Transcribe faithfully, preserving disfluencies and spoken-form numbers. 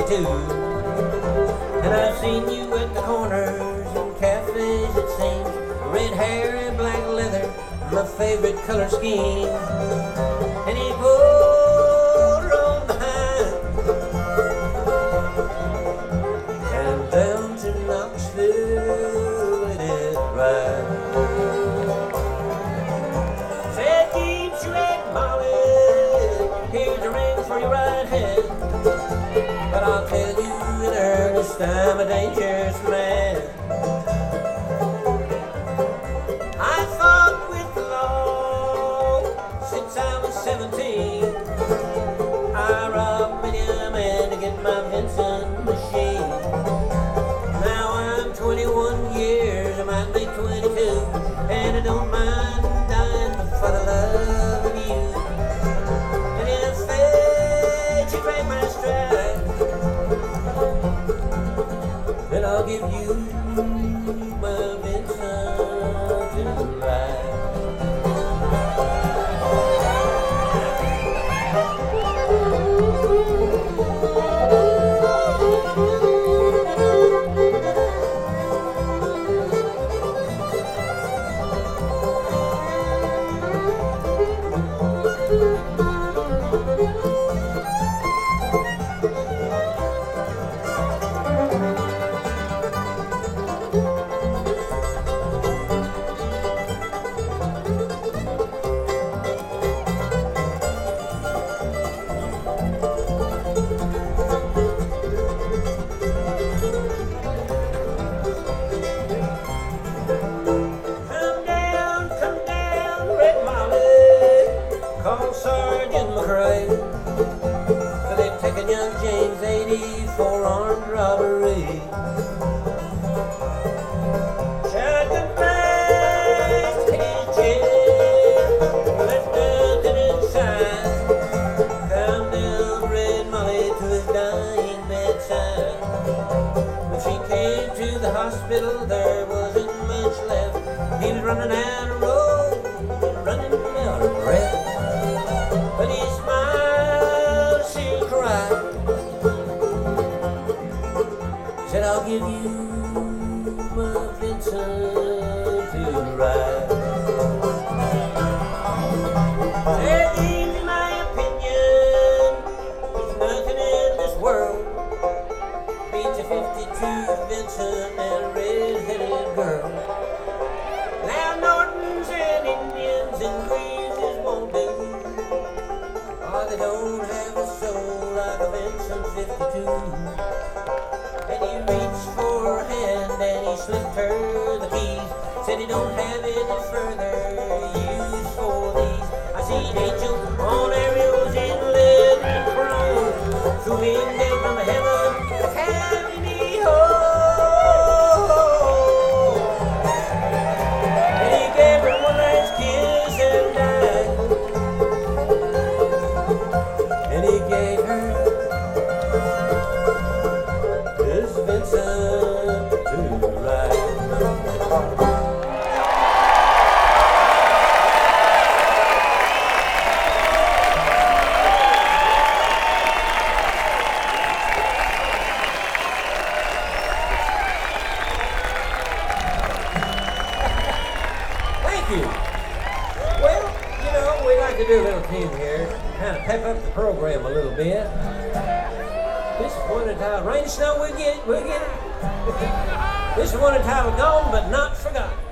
twenty-two. And I've seen you at the corners and cafes, it seems. Red hair and black leather, my favorite color scheme. And he pulled her on behind and down to Knoxville we did ride. Said, keep straight, Molly, here's a ring for your right hand. But I'll tell you in earnest, I'm a dangerous man. I fought with the law since I was seventeen. I robbed many a man to get my Vincent machine. Now I'm twenty-one years, I might be twenty-two, and I don't mind dying for the love of you. And if fate should break my stride, then I'll give you my Vincent to ride. Call Sergeant McRae, for they've taken young James eighty for armed robbery. Shotgun flags to his chest, left nothing inside. Found down Red Molly to his dying bedside. When she came to the hospital, there wasn't much left. He was running out of road, running out of breath. But he smiled, she'll cry. Said, I'll give you my Vincent to ride. Said, in my opinion, there's nothing in this world beats a fifty-two Vincent and a red-headed girl. Now Nortons and Indians and Greases won't do. Oh, they don't have a soul like a Vincent fifty-two. And he reached for her hand and he slipped her the keys. Said he don't have any further use for these. I seen angels on aerials in leather and chrome, threw him down from heaven to carry me home. And he gave her one last kiss and died. And he gave her his Vincent to ride. Thank you. Well, you know, we like to do a little team here, kind of pep up the program a little bit. This is one entitled Rain and Snow, we get it, we get it. This is one entitled Gone But Not Forgotten.